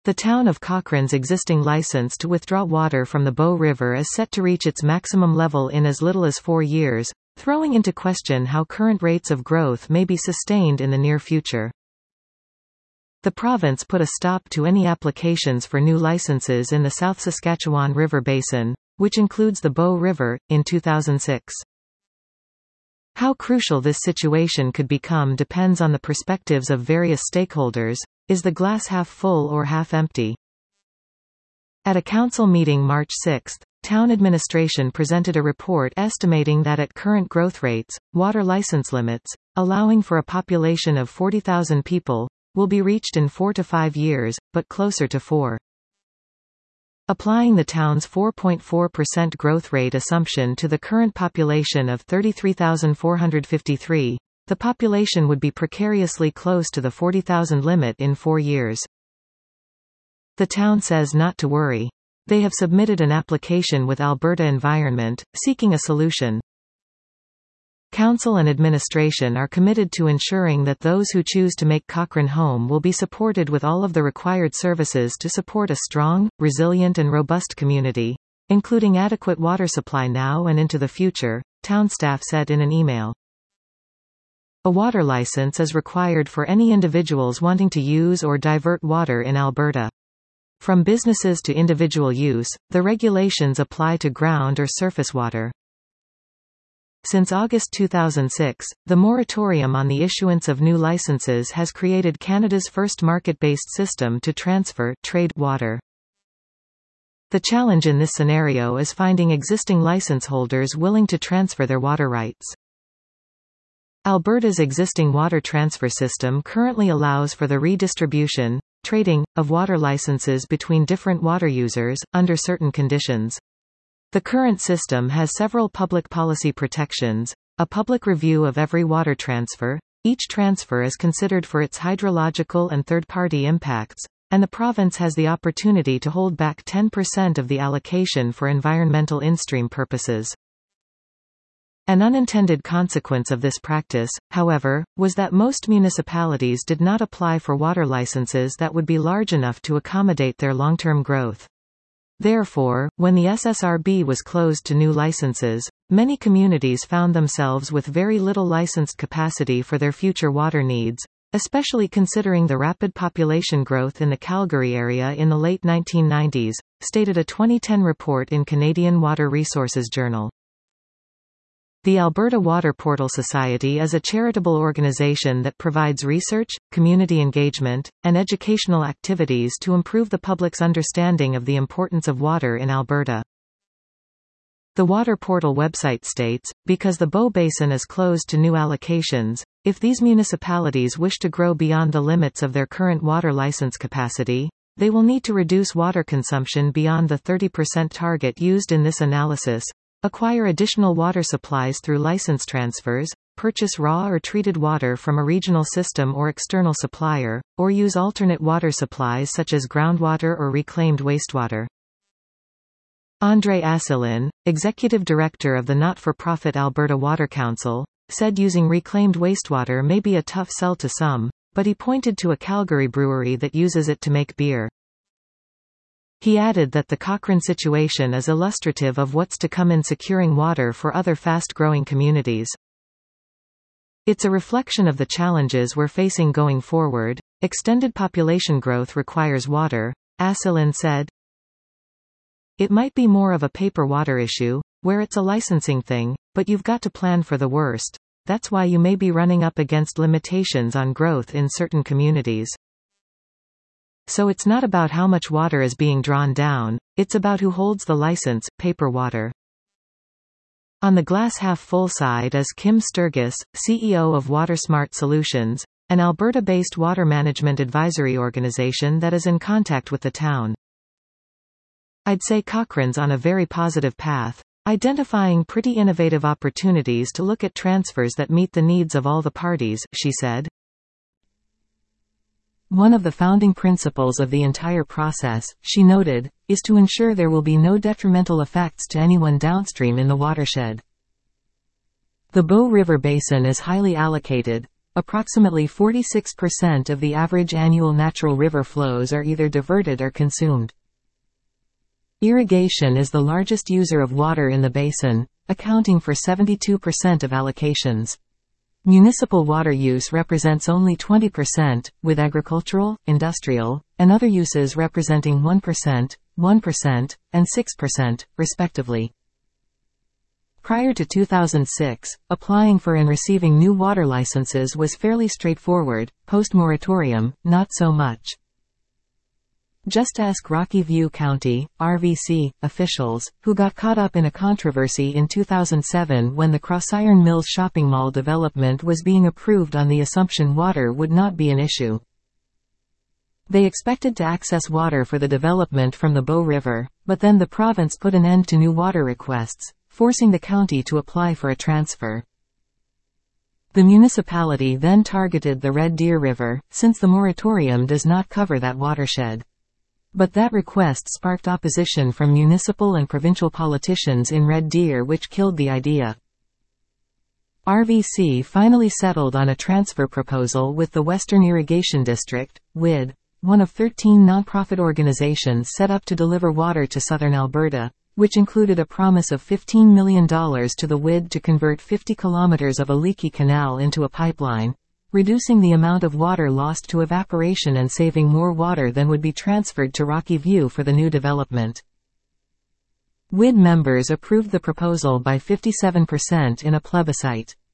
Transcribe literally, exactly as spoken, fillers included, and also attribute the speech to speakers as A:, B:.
A: The town of Cochrane's existing license to withdraw water from the Bow River is set to reach its maximum level in as little as four years, throwing into question how current rates of growth may be sustained in the near future. The province put a stop to any applications for new licenses in the South Saskatchewan River Basin, which includes the Bow River, in two thousand six. How crucial this situation could become depends on the perspectives of various stakeholders. Is the glass half full or half empty? At a council meeting March sixth, town administration presented a report estimating that at current growth rates, water license limits, allowing for a population of forty thousand people, will be reached in four to five years, but closer to four. Applying the town's four point four percent growth rate assumption to the current population of thirty-three thousand four hundred fifty-three, the population would be precariously close to the forty thousand limit in four years. The town says not to worry. They have submitted an application with Alberta Environment, seeking a solution. Council and administration are committed to ensuring that those who choose to make Cochrane home will be supported with all of the required services to support a strong, resilient and robust community, including adequate water supply now and into the future, town staff said in an email. A water license is required for any individuals wanting to use or divert water in Alberta. From businesses to individual use, the regulations apply to ground or surface water. Since August two thousand six, the moratorium on the issuance of new licenses has created Canada's first market-based system to transfer, trade, water. The challenge in this scenario is finding existing license holders willing to transfer their water rights. Alberta's existing water transfer system currently allows for the redistribution, trading, of water licenses between different water users, under certain conditions. The current system has several public policy protections, a public review of every water transfer, each transfer is considered for its hydrological and third-party impacts, and the province has the opportunity to hold back ten percent of the allocation for environmental in-stream purposes. An unintended consequence of this practice, however, was that most municipalities did not apply for water licenses that would be large enough to accommodate their long-term growth. Therefore, when the S S R B was closed to new licenses, many communities found themselves with very little licensed capacity for their future water needs, especially considering the rapid population growth in the Calgary area in the late nineteen nineties, stated a twenty ten report in Canadian Water Resources Journal. The Alberta Water Portal Society is a charitable organization that provides research, community engagement, and educational activities to improve the public's understanding of the importance of water in Alberta. The Water Portal website states, because the Bow Basin is closed to new allocations, if these municipalities wish to grow beyond the limits of their current water license capacity, they will need to reduce water consumption beyond the thirty percent target used in this analysis, acquire additional water supplies through license transfers, purchase raw or treated water from a regional system or external supplier, or use alternate water supplies such as groundwater or reclaimed wastewater. André Asselin, executive director of the not-for-profit Alberta Water Council, said using reclaimed wastewater may be a tough sell to some, but he pointed to a Calgary brewery that uses it to make beer. He added that the Cochrane situation is illustrative of what's to come in securing water for other fast-growing communities. It's a reflection of the challenges we're facing going forward. Extended population growth requires water, Asselin said. It might be more of a paper water issue, where it's a licensing thing, but you've got to plan for the worst. That's why you may be running up against limitations on growth in certain communities. So it's not about how much water is being drawn down, it's about who holds the license, paper water. On the glass-half-full side is Kim Sturgis, C E O of WaterSmart Solutions, an Alberta-based water management advisory organization that is in contact with the town. I'd say Cochrane's on a very positive path, identifying pretty innovative opportunities to look at transfers that meet the needs of all the parties, she said. One of the founding principles of the entire process, she noted, is to ensure there will be no detrimental effects to anyone downstream in the watershed. The Bow River Basin is highly allocated, Approximately forty-six percent of the average annual natural river flows are either diverted or consumed. Irrigation is the largest user of water in the basin, accounting for seventy-two percent of allocations. Municipal water use represents only twenty percent, with agricultural, industrial, and other uses representing one percent, one percent, and six percent, respectively. Prior to two thousand six, applying for and receiving new water licenses was fairly straightforward. Post-moratorium, not so much. Just ask Rocky View County, R V C, officials, who got caught up in a controversy in two thousand seven when the Crossiron Mills shopping mall development was being approved on the assumption water would not be an issue. They expected to access water for the development from the Bow River, but then the province put an end to new water requests, forcing the county to apply for a transfer. The municipality then targeted the Red Deer River, since the moratorium does not cover that watershed. But that request sparked opposition from municipal and provincial politicians in Red Deer, which killed the idea. R V C finally settled on a transfer proposal with the Western Irrigation District, W I D, one of thirteen nonprofit organizations set up to deliver water to southern Alberta, which included a promise of fifteen million dollars to the W I D to convert fifty kilometers of a leaky canal into a pipeline, reducing the amount of water lost to evaporation and saving more water than would be transferred to Rocky View for the new development. W I D members approved the proposal by fifty-seven percent in a plebiscite.